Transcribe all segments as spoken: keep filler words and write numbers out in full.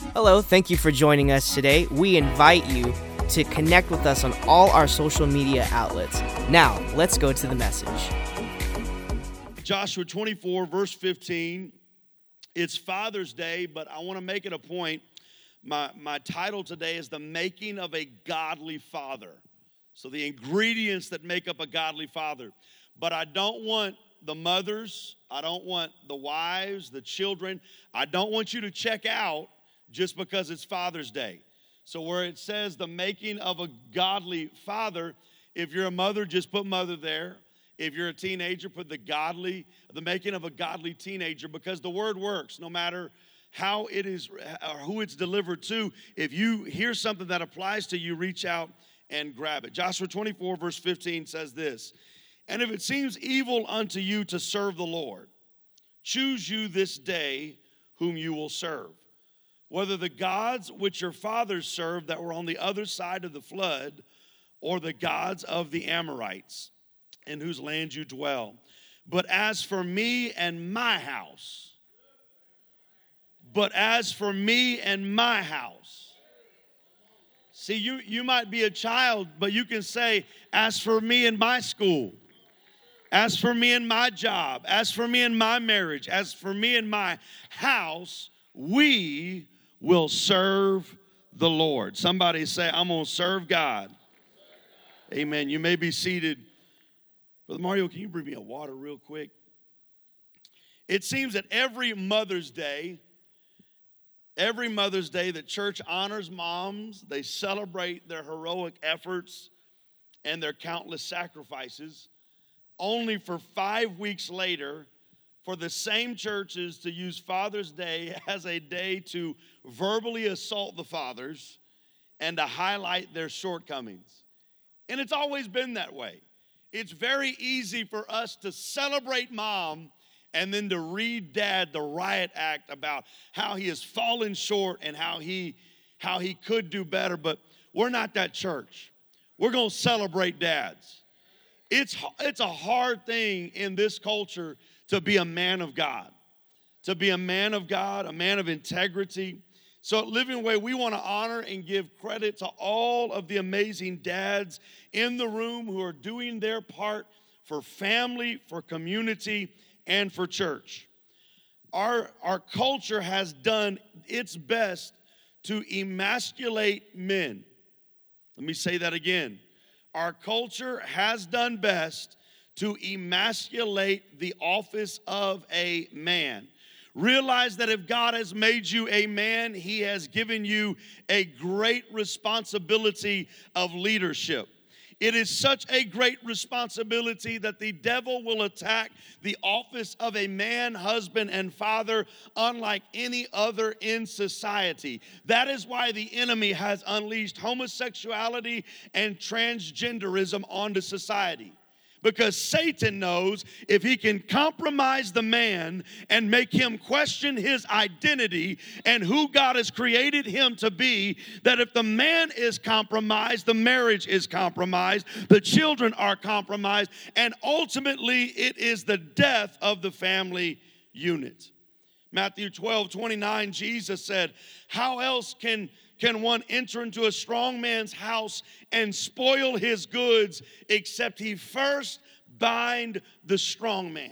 Hello, thank you for joining us today. We invite you to connect with us on all our social media outlets. Now, let's go to the message. Joshua twenty-four, verse fifteen. It's Father's Day, but I want to make it a point. My, my title today is The Making of a Godly Father. So the ingredients that make up a godly father. But I don't want the mothers, I don't want the wives, the children, I don't want you to check out just because it's Father's Day. So where it says the making of a godly father, if you're a mother, just put mother there. If you're a teenager, put the godly, the making of a godly teenager, because the word works no matter how it is or who it's delivered to. If you hear something that applies to you, reach out and grab it. Joshua twenty-four, verse fifteen says this, "And if it seems evil unto you to serve the Lord, choose you this day whom you will serve. Whether the gods which your fathers served that were on the other side of the flood, or the gods of the Amorites, in whose land you dwell. But as for me and my house, but as for me and my house." See, you, you might be a child, but you can say, as for me and my school, as for me and my job, as for me and my marriage, as for me and my house, we will serve the Lord. Somebody say, I'm going to serve God. Amen. You may be seated. Brother Mario, can you bring me a water real quick? It seems that every Mother's Day, every Mother's Day, the church honors moms. They celebrate their heroic efforts and their countless sacrifices, only for five weeks later for the same churches to use Father's Day as a day to verbally assault the fathers and to highlight their shortcomings. And it's always been that way. It's very easy for us to celebrate mom and then to read dad the riot act about how he has fallen short and how he, how he could do better. But we're not that church. We're going to celebrate dads. It's, it's a hard thing in this culture to be a man of God, to be a man of God, a man of integrity. So at Living Way, we want to honor and give credit to all of the amazing dads in the room who are doing their part for family, for community, and for church. Our, our culture has done its best to emasculate men. Let me say that again. Our culture has done best to emasculate the office of a man. Realize that if God has made you a man, He has given you a great responsibility of leadership. It is such a great responsibility that the devil will attack the office of a man, husband, and father unlike any other in society. That is why the enemy has unleashed homosexuality and transgenderism onto society. Because Satan knows if he can compromise the man and make him question his identity and who God has created him to be, that if the man is compromised, the marriage is compromised, the children are compromised, and ultimately it is the death of the family unit. Matthew twelve twenty-nine, Jesus said, how else can Can one enter into a strong man's house and spoil his goods except he first bind the strong man?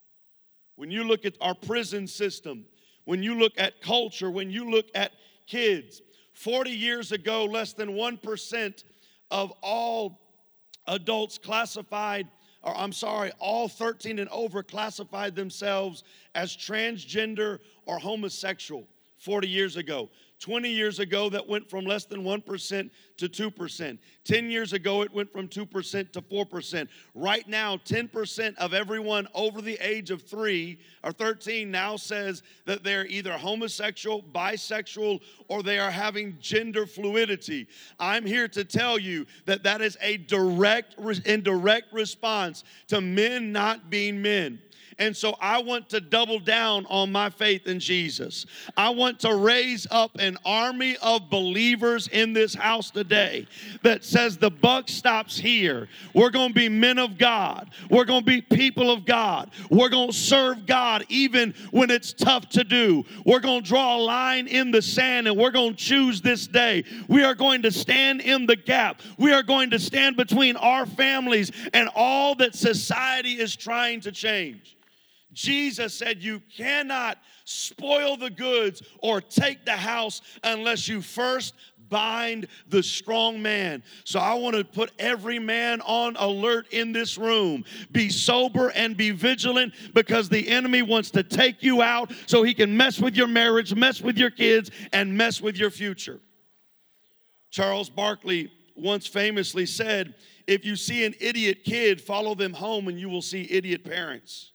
When you look at our prison system, when you look at culture, when you look at kids, forty years ago, less than one percent of all adults classified, or I'm sorry, all thirteen and over classified themselves as transgender or homosexual forty years ago. twenty years ago, that went from less than one percent to two percent. ten years ago, it went from two percent to four percent. Right now, ten percent of everyone over the age of three or thirteen now says that they're either homosexual, bisexual, or they are having gender fluidity. I'm here to tell you that that is a direct, indirect response to men not being men. And so I want to double down on my faith in Jesus. I want to raise up an army of believers in this house today that says the buck stops here. We're going to be men of God. We're going to be people of God. We're going to serve God even when it's tough to do. We're going to draw a line in the sand, and we're going to choose this day. We are going to stand in the gap. We are going to stand between our families and all that society is trying to change. Jesus said you cannot spoil the goods or take the house unless you first bind the strong man. So I want to put every man on alert in this room. Be sober and be vigilant, because the enemy wants to take you out so he can mess with your marriage, mess with your kids, and mess with your future. Charles Barkley once famously said, if you see an idiot kid, follow them home and you will see idiot parents.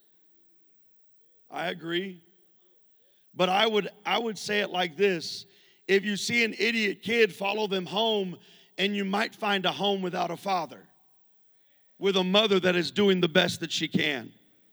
I agree. But I would I would say it like this. If you see an idiot kid, follow them home, and you might find a home without a father, with a mother that is doing the best that she can.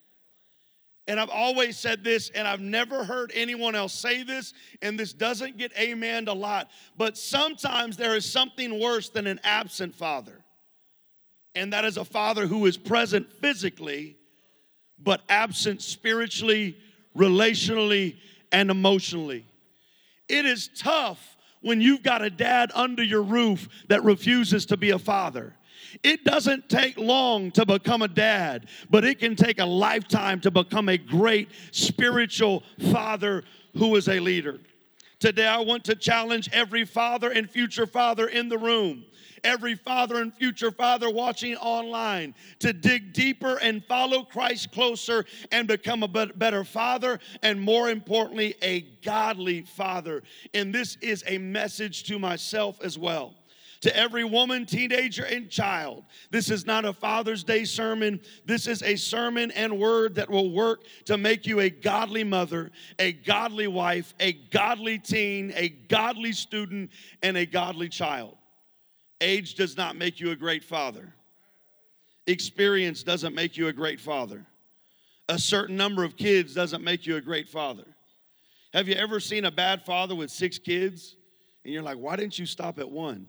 And I've always said this, and I've never heard anyone else say this, and this doesn't get amened a lot, but sometimes there is something worse than an absent father. And that is a father who is present physically, but absent spiritually, relationally, and emotionally. It is tough when you've got a dad under your roof that refuses to be a father. It doesn't take long to become a dad, but it can take a lifetime to become a great spiritual father who is a leader. Today, I want to challenge every father and future father in the room, every father and future father watching online, to dig deeper and follow Christ closer and become a better father, and more importantly, a godly father. And this is a message to myself as well. To every woman, teenager, and child, this is not a Father's Day sermon. This is a sermon and word that will work to make you a godly mother, a godly wife, a godly teen, a godly student, and a godly child. Age does not make you a great father. Experience doesn't make you a great father. A certain number of kids doesn't make you a great father. Have you ever seen a bad father with six kids? And you're like, why didn't you stop at one?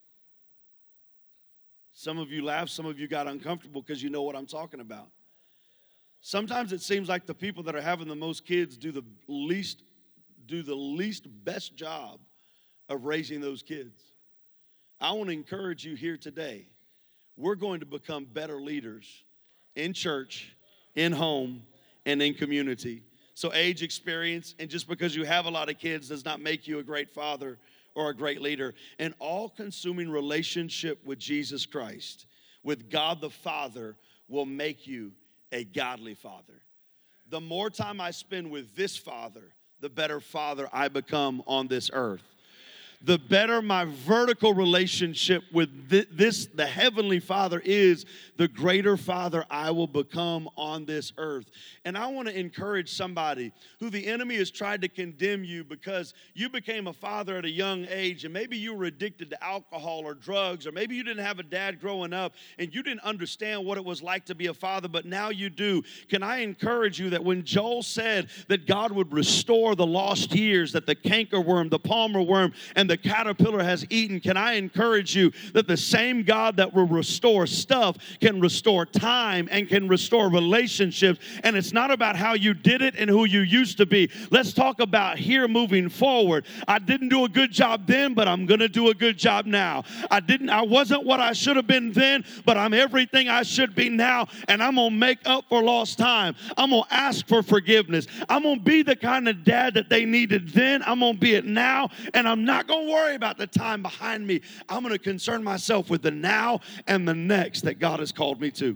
Some of you laughed, some of you got uncomfortable because you know what I'm talking about. Sometimes it seems like the people that are having the most kids do the least, do the least best job of raising those kids. I want to encourage you here today. We're going to become better leaders in church, in home, and in community. So age, experience, and just because you have a lot of kids does not make you a great father or a great leader. An all-consuming relationship with Jesus Christ, with God the Father, will make you a godly father. The more time I spend with this Father, the better father I become on this earth. The better my vertical relationship with this, the Heavenly Father, is, the greater father I will become on this earth. And I want to encourage somebody who the enemy has tried to condemn you because you became a father at a young age, and maybe you were addicted to alcohol or drugs, or maybe you didn't have a dad growing up and you didn't understand what it was like to be a father, but now you do. Can I encourage you that when Joel said that God would restore the lost years that the cankerworm, the palmer worm, and the caterpillar has eaten, can I encourage you that the same God that will restore stuff can restore time and can restore relationships. And it's not about how you did it and who you used to be. Let's talk about here moving forward. I didn't do a good job then, but I'm going to do a good job now. I didn't, I wasn't what I should have been then, but I'm everything I should be now, and I'm going to make up for lost time. I'm going to ask for forgiveness. I'm going to be the kind of dad that they needed then. I'm going to be it now, and I'm not going to worry about the time behind me. I'm going to concern myself with the now and the next that God has called me to.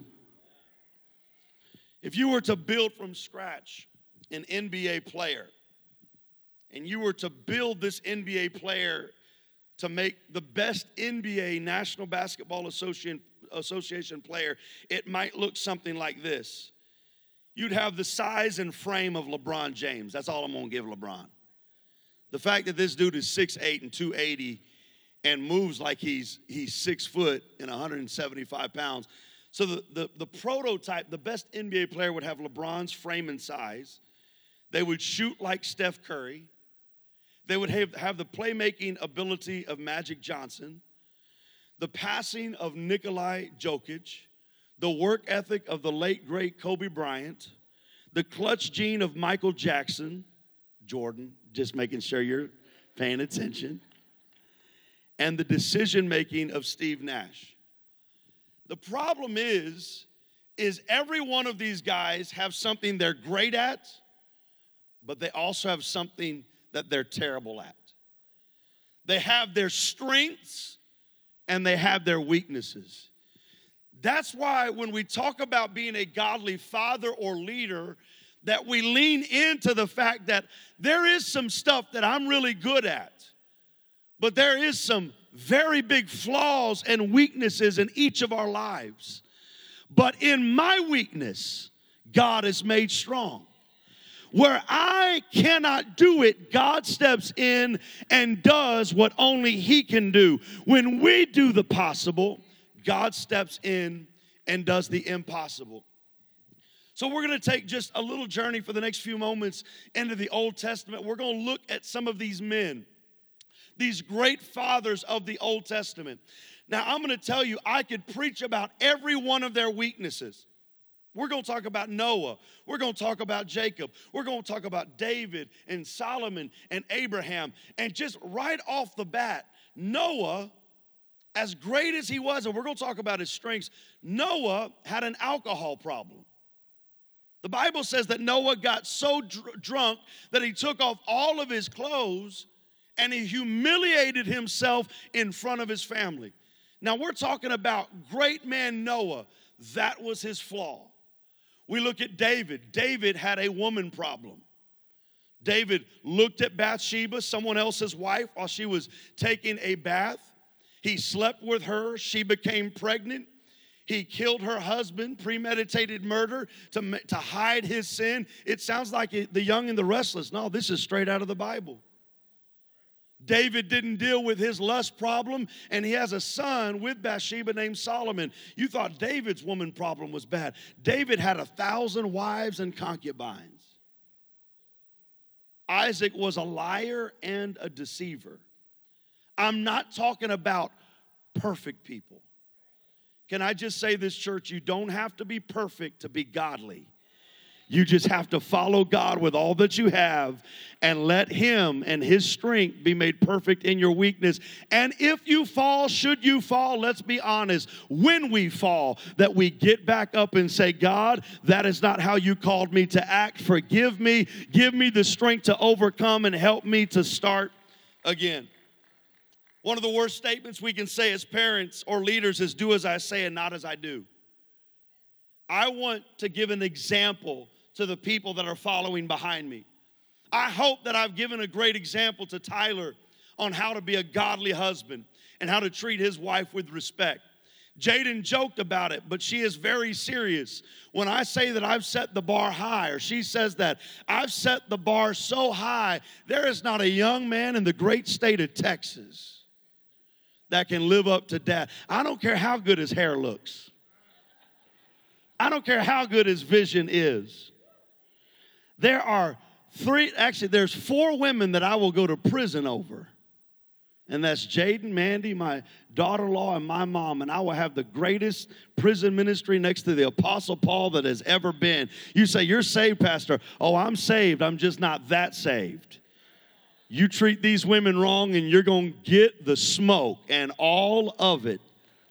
If you were to build from scratch an N B A player, and you were to build this N B A player to make the best N B A, National Basketball Association, Association player, it might look something like this. You'd have the size and frame of LeBron James. That's all I'm going to give LeBron. The fact that this dude is six eight and two eighty and moves like he's he's six foot and one hundred seventy-five pounds. So the, the, the prototype, the best N B A player would have LeBron's frame and size. They would shoot like Steph Curry. They would have, have the playmaking ability of Magic Johnson, the passing of Nikolai Jokic, the work ethic of the late, great Kobe Bryant, the clutch gene of Michael Jackson, Jordan, just making sure you're paying attention, and the decision-making of Steve Nash. The problem is, is every one of these guys have something they're great at, but they also have something that they're terrible at. They have their strengths and they have their weaknesses. That's why when we talk about being a godly father or leader, that we lean into the fact that there is some stuff that I'm really good at, but there is some very big flaws and weaknesses in each of our lives. But in my weakness, God is made strong. Where I cannot do it, God steps in and does what only He can do. When we do the possible, God steps in and does the impossible. So we're going to take just a little journey for the next few moments into the Old Testament. We're going to look at some of these men, these great fathers of the Old Testament. Now, I'm going to tell you, I could preach about every one of their weaknesses. We're going to talk about Noah. We're going to talk about Jacob. We're going to talk about David and Solomon and Abraham. And just right off the bat, Noah, as great as he was, and we're going to talk about his strengths, Noah had an alcohol problem. The Bible says that Noah got so dr- drunk that he took off all of his clothes and he humiliated himself in front of his family. Now, we're talking about great man Noah. That was his flaw. We look at David. David had a woman problem. David looked at Bathsheba, someone else's wife, while she was taking a bath. He slept with her. She became pregnant. He killed her husband, premeditated murder to, to hide his sin. It sounds like it, The Young and the Restless. No, this is straight out of the Bible. David didn't deal with his lust problem, and he has a son with Bathsheba named Solomon. You thought David's woman problem was bad. David had a thousand wives and concubines. Isaac was a liar and a deceiver. I'm not talking about perfect people. Can I just say this, church? You don't have to be perfect to be godly. You just have to follow God with all that you have and let Him and His strength be made perfect in your weakness. And if you fall, should you fall, let's be honest, when we fall, that we get back up and say, God, that is not how you called me to act. Forgive me. Give me the strength to overcome and help me to start again. One of the worst statements we can say as parents or leaders is, do as I say and not as I do. I want to give an example to the people that are following behind me. I hope that I've given a great example to Tyler on how to be a godly husband and how to treat his wife with respect. Jaden joked about it, but she is very serious. When I say that I've set the bar high, or she says that I've set the bar so high, there is not a young man in the great state of Texas that can live up to that. I don't care how good his hair looks. I don't care how good his vision is. There are three, actually, there's four women that I will go to prison over. And that's Jaden, Mandy, my daughter-in-law, and my mom. And I will have the greatest prison ministry next to the Apostle Paul that has ever been. You say, you're saved, Pastor. Oh, I'm saved. I'm just not that saved. You treat these women wrong and you're going to get the smoke and all of it.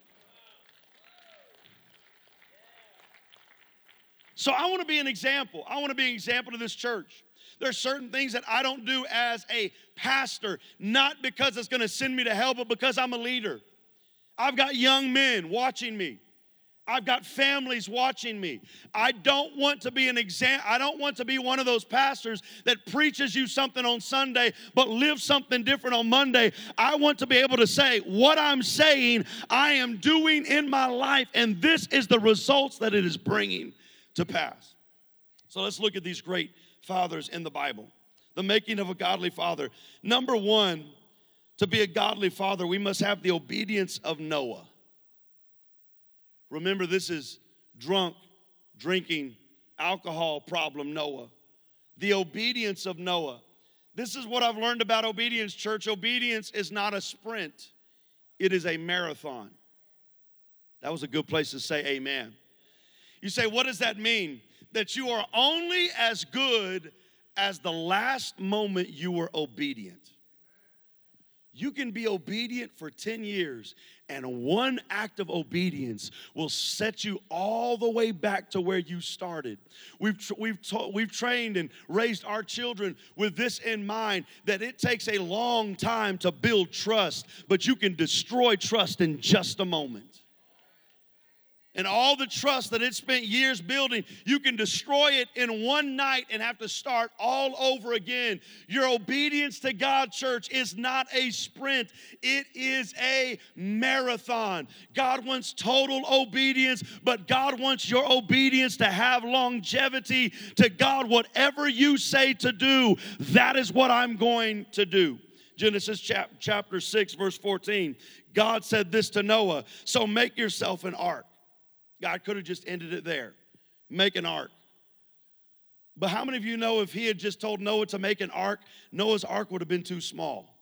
So I want to be an example. I want to be an example to this church. There are certain things that I don't do as a pastor, not because it's going to send me to hell, but because I'm a leader. I've got young men watching me. I've got families watching me. I don't want to be an exam. I don't want to be one of those pastors that preaches you something on Sunday but lives something different on Monday. I want to be able to say what I'm saying I am doing in my life, and this is the results that it is bringing to pass. So let's look at these great fathers in the Bible. The making of a godly father. Number one, to be a godly father, we must have the obedience of Noah. Remember, this is drunk, drinking, alcohol problem Noah. The obedience of Noah. This is what I've learned about obedience, church. Obedience is not a sprint. It is a marathon. That was a good place to say amen. You say, what does that mean? That you are only as good as the last moment you were obedient. You can be obedient for ten years, and one act of obedience will set you all the way back to where you started. We've, we've, ta- we've trained and raised our children with this in mind, that it takes a long time to build trust, but you can destroy trust in just a moment. And all the trust that it spent years building, you can destroy it in one night and have to start all over again. Your obedience to God, church, is not a sprint. It is a marathon. God wants total obedience, but God wants your obedience to have longevity to God. Whatever you say to do, that is what I'm going to do. Genesis chap- chapter six, verse fourteen. God said this to Noah, so make yourself an ark. God could have just ended it there. Make an ark. But how many of you know if he had just told Noah to make an ark, Noah's ark would have been too small?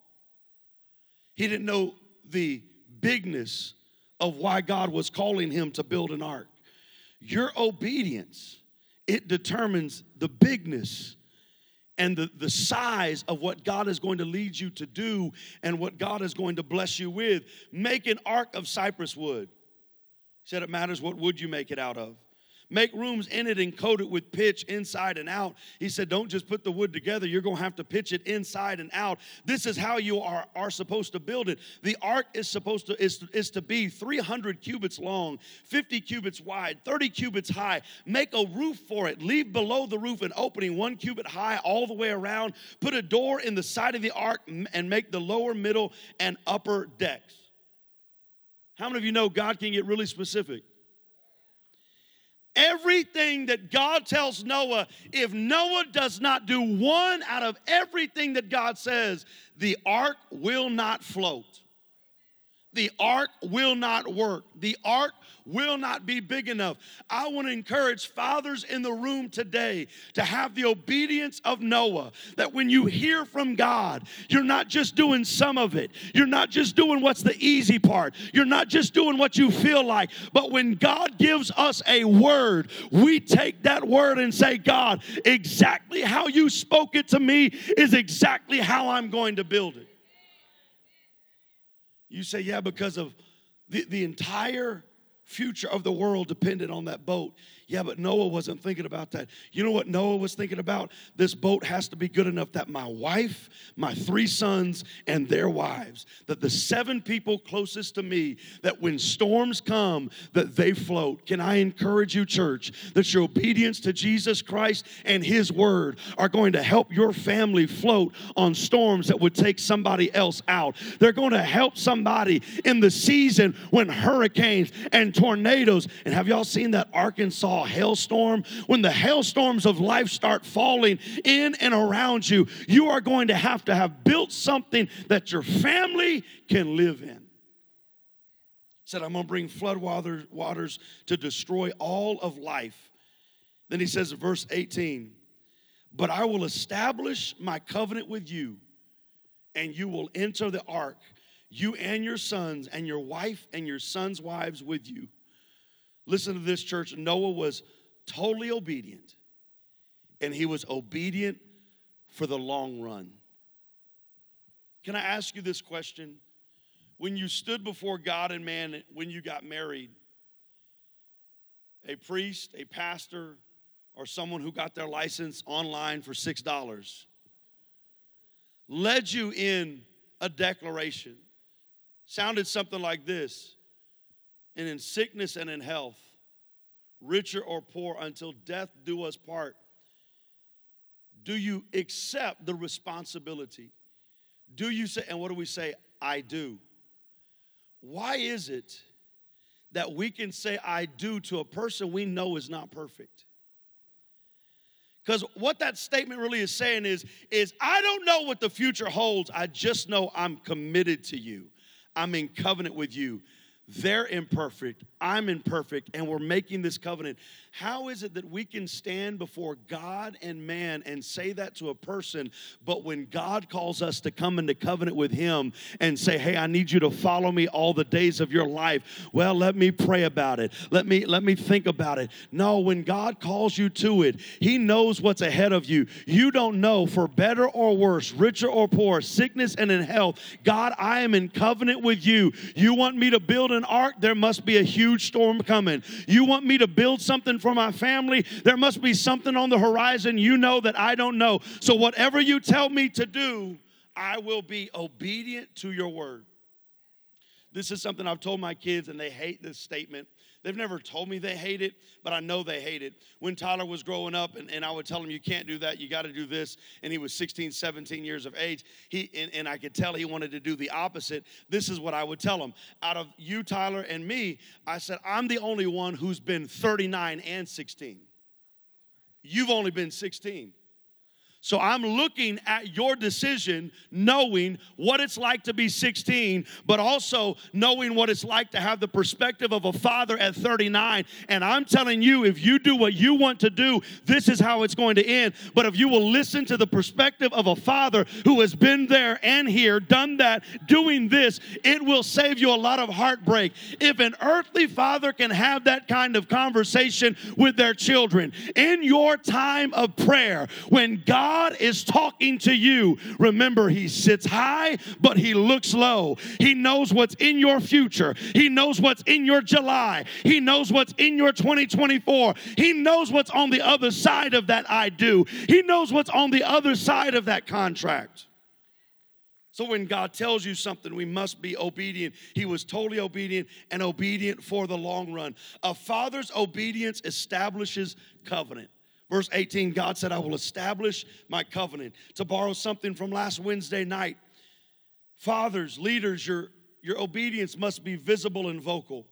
He didn't know the bigness of why God was calling him to build an ark. Your obedience, it determines the bigness and the, the size of what God is going to lead you to do and what God is going to bless you with. Make an ark of cypress wood. He said it matters what wood you make it out of. Make rooms in it and coat it with pitch inside and out. He said, don't just put the wood together. You're going to have to pitch it inside and out. This is how you are, are supposed to build it. The ark is supposed to is, is to be three hundred cubits long, fifty cubits wide, thirty cubits high. Make a roof for it. Leave below the roof an opening one cubit high all the way around. Put a door in the side of the ark and make the lower, middle, and upper decks. How many of you know God can get really specific? Everything that God tells Noah, if Noah does not do one out of everything that God says, the ark will not float. The ark will not work. The ark will not be big enough. I want to encourage fathers in the room today to have the obedience of Noah, that when you hear from God, you're not just doing some of it. You're not just doing what's the easy part. You're not just doing what you feel like. But when God gives us a word, we take that word and say, God, exactly how you spoke it to me is exactly how I'm going to build it. You say, yeah, because of the, the entire future of the world depended on that boat. Yeah, but Noah wasn't thinking about that. You know what Noah was thinking about? This boat has to be good enough that my wife, my three sons, and their wives, that the seven people closest to me, that when storms come, that they float. Can I encourage you, church, that your obedience to Jesus Christ and his word are going to help your family float on storms that would take somebody else out. They're going to help somebody in the season when hurricanes and tornadoes, and have y'all seen that Arkansas hailstorm? When the hailstorms of life start falling in and around you, you are going to have to have built something that your family can live in. He said, I'm going to bring flood water, waters to destroy all of life. Then he says in verse eighteen, but I will establish my covenant with you, and you will enter the ark, you and your sons, and your wife and your sons' wives with you. Listen to this, church. Noah was totally obedient, and he was obedient for the long run. Can I ask you this question? When you stood before God and man, when you got married, a priest, a pastor, or someone who got their license online for six dollars led you in a declaration, sounded something like this: and in sickness and in health, richer or poor, until death do us part. Do you accept the responsibility? Do you say, and what do we say? I do. Why is it that we can say I do to a person we know is not perfect? Because what that statement really is saying is, is I don't know what the future holds. I just know I'm committed to you. I'm in covenant with you. They're imperfect, I'm imperfect, and we're making this covenant. How is it that we can stand before God and man and say that to a person, but when God calls us to come into covenant with him and say, hey, I need you to follow me all the days of your life, well, let me pray about it. Let me, let me think about it. No, when God calls you to it, he knows what's ahead of you. You don't know, for better or worse, richer or poor, sickness and in health. God, I am in covenant with you. You want me to build an ark? There must be a huge storm coming. You want me to build something for my family? There must be something on the horizon you know that I don't know. So whatever you tell me to do, I will be obedient to your word. This is something I've told my kids, and they hate this statement. They've never told me they hate it, but I know they hate it. When Tyler was growing up, and, and I would tell him, you can't do that, you got to do this, and he was sixteen, seventeen years of age, he and, and I could tell he wanted to do the opposite. This is what I would tell him. Out of you, Tyler, and me, I said, I'm the only one who's been thirty-nine and sixteen. You've only been sixteen. So I'm looking at your decision, knowing what it's like to be sixteen, but also knowing what it's like to have the perspective of a father at thirty-nine. And I'm telling you, if you do what you want to do, this is how it's going to end. But if you will listen to the perspective of a father who has been there and here, done that, doing this, it will save you a lot of heartbreak. If an earthly father can have that kind of conversation with their children, in your time of prayer, when God God is talking to you, remember, he sits high, but he looks low. He knows what's in your future. He knows what's in your July. He knows what's in your twenty twenty-four. He knows what's on the other side of that I do. He knows what's on the other side of that contract. So when God tells you something, we must be obedient. He was totally obedient and obedient for the long run. A father's obedience establishes covenant. Verse eighteen, God said, I will establish my covenant. To borrow something from last Wednesday night, fathers, leaders, your, your obedience must be visible and vocal.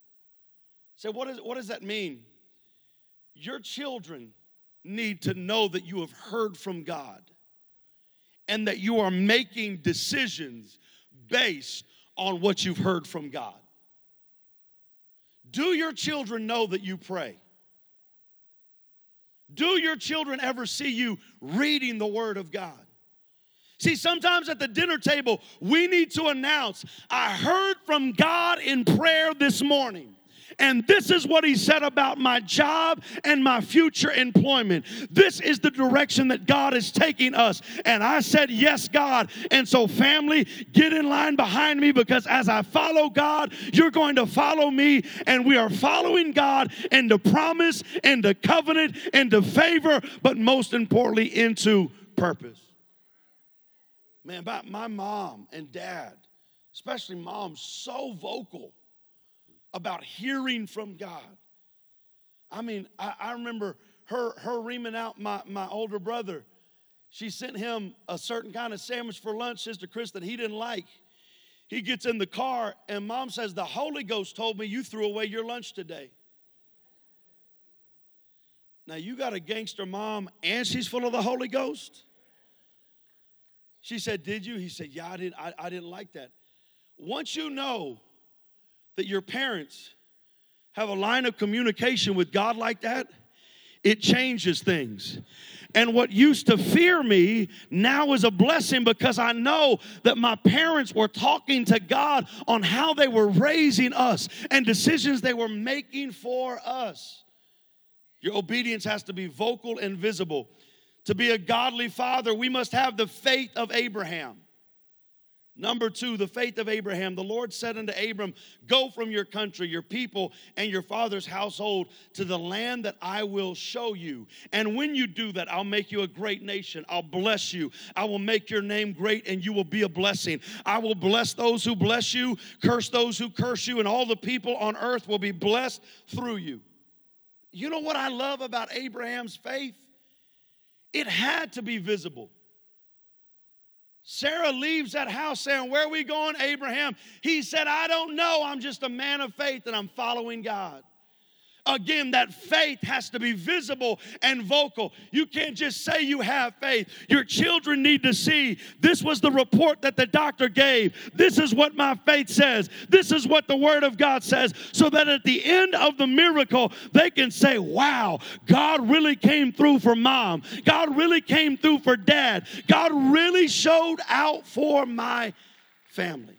So what, is, what does that mean? Your children need to know that you have heard from God and that you are making decisions based on what you've heard from God. Do your children know that you pray? Do your children ever see you reading the Word of God? See, sometimes at the dinner table, we need to announce, I heard from God in prayer this morning. And this is what he said about my job and my future employment. This is the direction that God is taking us. And I said, yes, God. And so family, get in line behind me, because as I follow God, you're going to follow me. And we are following God into promise, into covenant, into favor, but most importantly, into purpose. Man, my mom and dad, especially mom, so vocal about hearing from God. I mean, I, I remember her her reaming out my, my older brother. She sent him a certain kind of sandwich for lunch, Sister Chris, that he didn't like. He gets in the car, and Mom says, the Holy Ghost told me you threw away your lunch today. Now, you got a gangster mom, and she's full of the Holy Ghost? She said, did you? He said, yeah, I didn't, I, I didn't like that. Once you know that your parents have a line of communication with God like that, it changes things. And what used to fear me now is a blessing, because I know that my parents were talking to God on how they were raising us and decisions they were making for us. Your obedience has to be vocal and visible. To be a godly father, we must have the faith of Abraham. Number two, the faith of Abraham. The Lord said unto Abram, go from your country, your people, and your father's household to the land that I will show you. And when you do that, I'll make you a great nation. I'll bless you. I will make your name great, and you will be a blessing. I will bless those who bless you, curse those who curse you, and all the people on earth will be blessed through you. You know what I love about Abraham's faith? It had to be visible. Sarah leaves that house saying, where are we going, Abraham? He said, I don't know. I'm just a man of faith and I'm following God. Again, that faith has to be visible and vocal. You can't just say you have faith. Your children need to see, this was the report that the doctor gave. This is what my faith says. This is what the Word of God says. So that at the end of the miracle, they can say, wow, God really came through for mom. God really came through for dad. God really showed out for my family.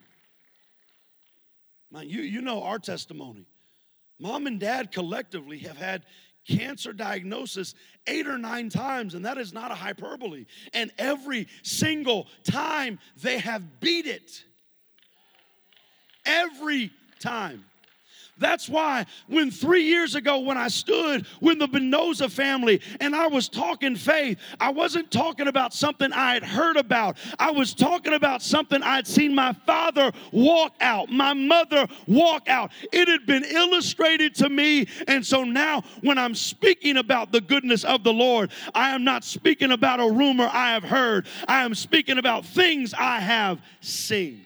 Man, you, you know our testimony. Mom and dad collectively have had cancer diagnosis eight or nine times, and that is not a hyperbole. And every single time they have beat it. Every time. That's why when three years ago when I stood with the Benoza family and I was talking faith, I wasn't talking about something I had heard about. I was talking about something I'd seen my father walk out, my mother walk out. It had been illustrated to me, and so now when I'm speaking about the goodness of the Lord, I am not speaking about a rumor I have heard. I am speaking about things I have seen.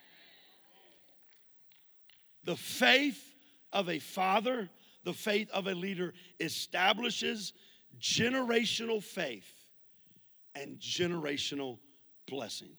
The faith of a father, the faith of a leader establishes generational faith and generational blessing.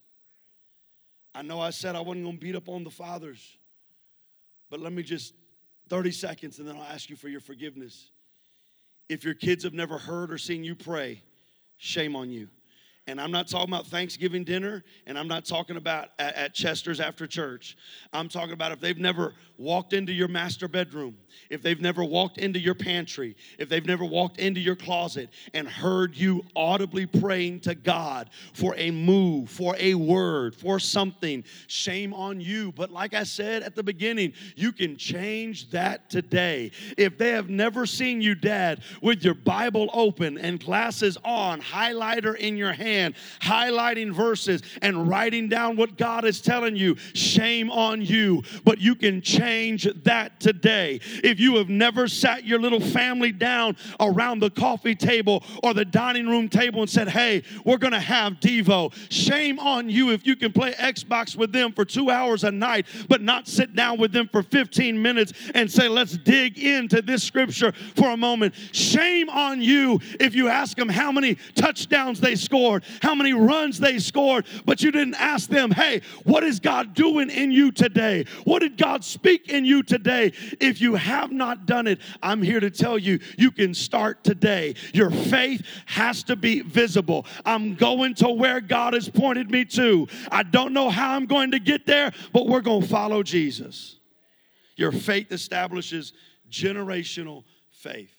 I know I said I wasn't going to beat up on the fathers, but let me just, thirty seconds, and then I'll ask you for your forgiveness. If your kids have never heard or seen you pray, shame on you. And I'm not talking about Thanksgiving dinner, and I'm not talking about at, at Chester's after church. I'm talking about if they've never walked into your master bedroom, if they've never walked into your pantry, if they've never walked into your closet and heard you audibly praying to God for a move, for a word, for something, shame on you. But like I said at the beginning, you can change that today. If they have never seen you, Dad, with your Bible open and glasses on, highlighter in your hand, highlighting verses and writing down what God is telling you, shame on you. But you can change that today. If you have never sat your little family down around the coffee table or the dining room table and said, hey, we're going to have Devo, shame on you if you can play Xbox with them for two hours a night, but not sit down with them for fifteen minutes and say, let's dig into this scripture for a moment. Shame on you if you ask them how many touchdowns they scored, how many runs they scored, but you didn't ask them, hey, what is God doing in you today? What did God speak in you today? If you have not done it, I'm here to tell you, you can start today. Your faith has to be visible. I'm going to where God has pointed me to. I don't know how I'm going to get there, but we're going to follow Jesus. Your faith establishes generational faith.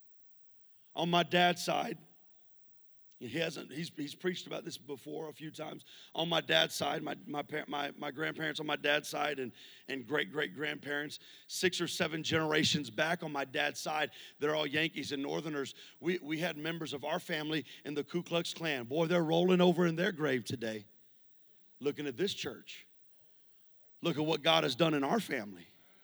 On my dad's side, He hasn't. He's he's preached about this before a few times. On my dad's side, my my my my grandparents on my dad's side, and and great great grandparents, six or seven generations back on my dad's side, they're all Yankees and Northerners. We we had members of our family in the Ku Klux Klan. Boy, they're rolling over in their grave today, looking at this church. Look at what God has done in our family.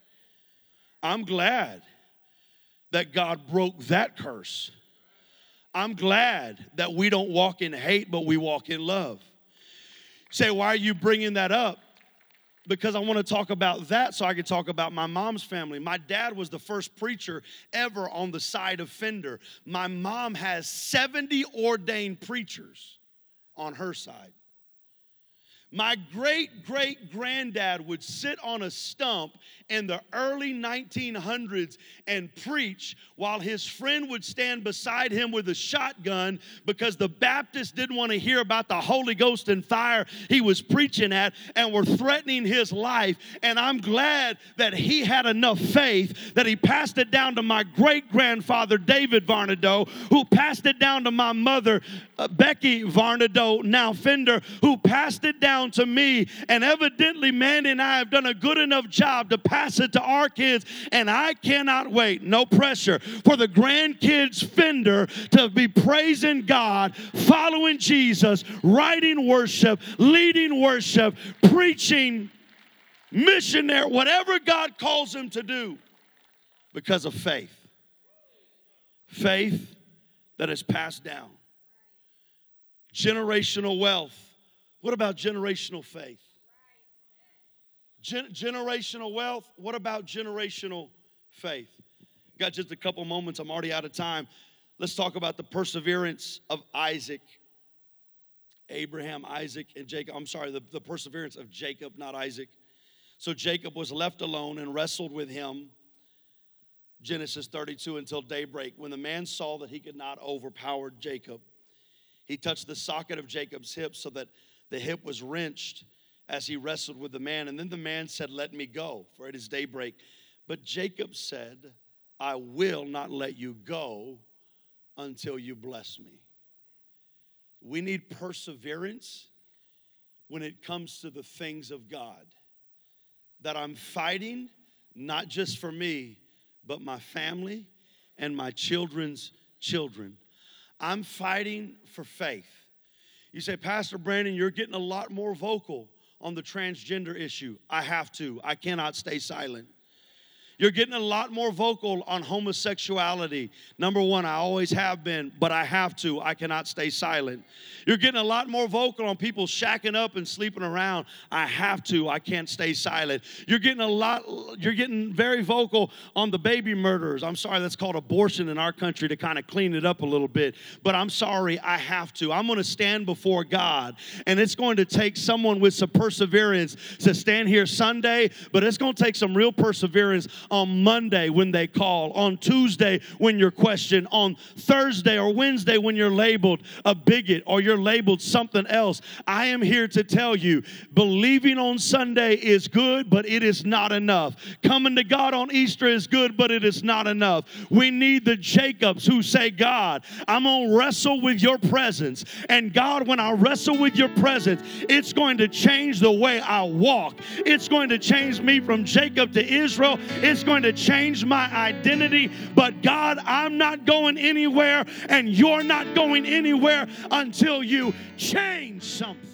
I'm glad that God broke that curse. I'm glad that we don't walk in hate, but we walk in love. Say, why are you bringing that up? Because I want to talk about that so I can talk about my mom's family. My dad was the first preacher ever on the side of Fender. My mom has seventy ordained preachers on her side. My great-great-granddad would sit on a stump in the early nineteen hundreds and preach while his friend would stand beside him with a shotgun because the Baptists didn't want to hear about the Holy Ghost and fire he was preaching at and were threatening his life. And I'm glad that he had enough faith that he passed it down to my great-grandfather, David Varnado, who passed it down to my mother, uh, Becky Varnado, now Fender, who passed it down to me. And evidently, Mandy and I have done a good enough job to pass it to our kids, and I cannot wait, no pressure, for the grandkids Fender to be praising God, following Jesus, writing worship, leading worship, preaching, missionary, whatever God calls them to do, because of faith. Faith that is passed down. Generational wealth. What about generational faith? Gen- generational wealth. What about generational faith? Got just a couple moments. I'm already out of time. Let's talk about the perseverance of Isaac. Abraham, Isaac, and Jacob. I'm sorry, the, the perseverance of Jacob, not Isaac. So Jacob was left alone and wrestled with him, Genesis thirty-two, until daybreak. When the man saw that he could not overpower Jacob, he touched the socket of Jacob's hip so that the hip was wrenched as he wrestled with the man. And then the man said, let me go, for it is daybreak. But Jacob said, I will not let you go until you bless me. We need perseverance when it comes to the things of God. That I'm fighting, not just for me, but my family and my children's children. I'm fighting for faith. You say, Pastor Brandon, you're getting a lot more vocal on the transgender issue. I have to. I cannot stay silent. You're getting a lot more vocal on homosexuality. Number one, I always have been, but I have to. I cannot stay silent. You're getting a lot more vocal on people shacking up and sleeping around. I have to. I can't stay silent. You're getting a lot, you're getting very vocal on the baby murderers. I'm sorry, that's called abortion in our country to kind of clean it up a little bit. But I'm sorry, I have to. I'm going to stand before God, and it's going to take someone with some perseverance to stand here Sunday, but it's going to take some real perseverance on Monday when they call, on Tuesday when you're questioned, on Thursday or Wednesday when you're labeled a bigot or you're labeled something else. I am here to tell you, believing on Sunday is good, but it is not enough. Coming to God on Easter is good, but it is not enough. We need the Jacobs who say, God, I'm going to wrestle with your presence. And God, when I wrestle with your presence, it's going to change the way I walk. It's going to change me from Jacob to Israel. It's going to change my identity. But God, I'm not going anywhere, and you're not going anywhere until you change something.